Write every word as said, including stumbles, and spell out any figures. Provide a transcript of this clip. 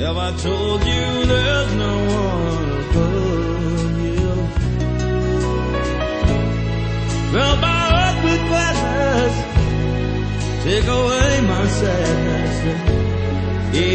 Have I told you there's no one above you? Well, my earth with gladness, take away my sadness.